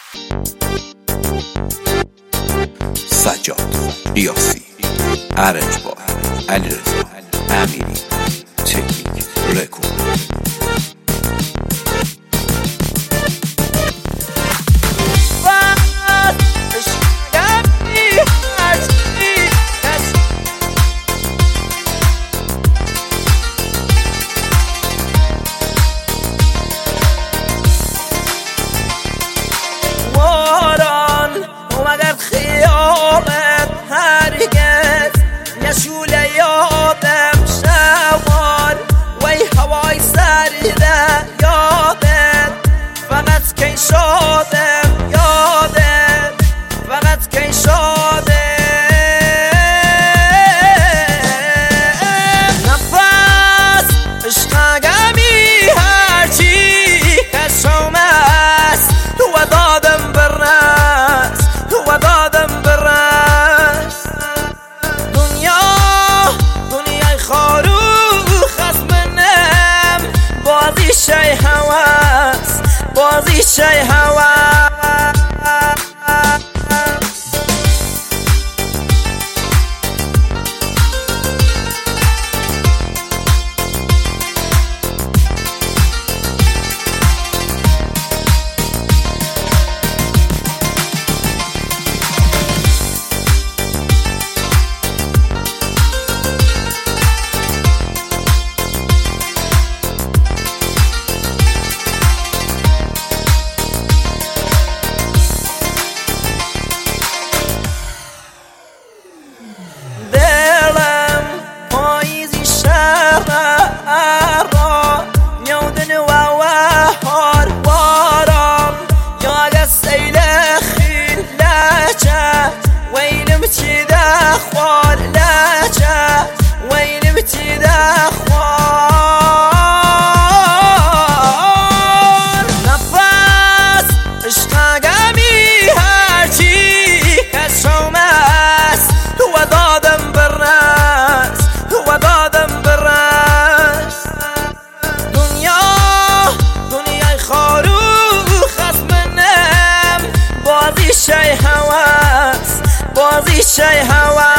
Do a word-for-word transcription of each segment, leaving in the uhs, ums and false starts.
سجاد ریاسی، ارجبار، علیرضا امیری، تکنیک رکورد. نشوله یادم شوال وی هوای سریده یادم فقط کی شادم یادم فقط کی شادم نفس عشقاقمی هرچی کشم است و دادم برنس و دادم برنس بازی شی هواس بازی شی هواس خوار لاجا وين بتدا خوار نفس اشتاقامي هرچي كشوماس هو دادم بالراس هو دادم بالراس دنيا دنيا خارو خاص منم بازي شي هواس بازی شی هوا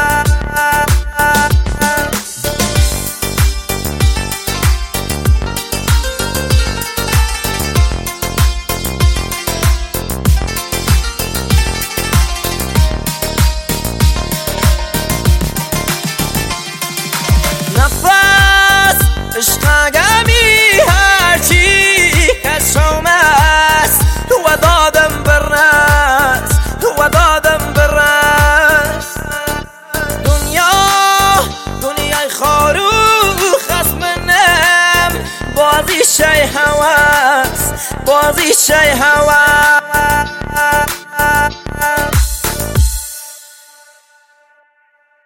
نفس عشقاقمی هرچی کشم است و دادم برنس و دادم برنس دنیا دنیای خارو خاص منم بازی شی هواس بازی شی هواس